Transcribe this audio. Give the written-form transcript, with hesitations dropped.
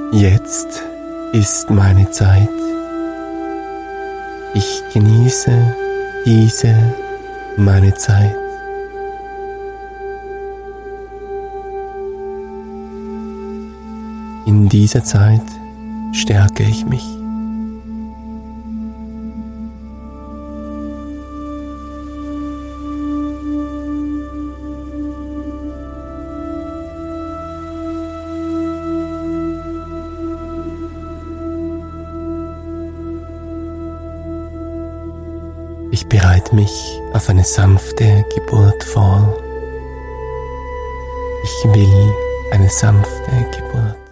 Jetzt ist meine Zeit. Ich genieße meine Zeit. In dieser Zeit stärke ich mich. Ich bereite mich auf eine sanfte Geburt vor. Ich will eine sanfte Geburt.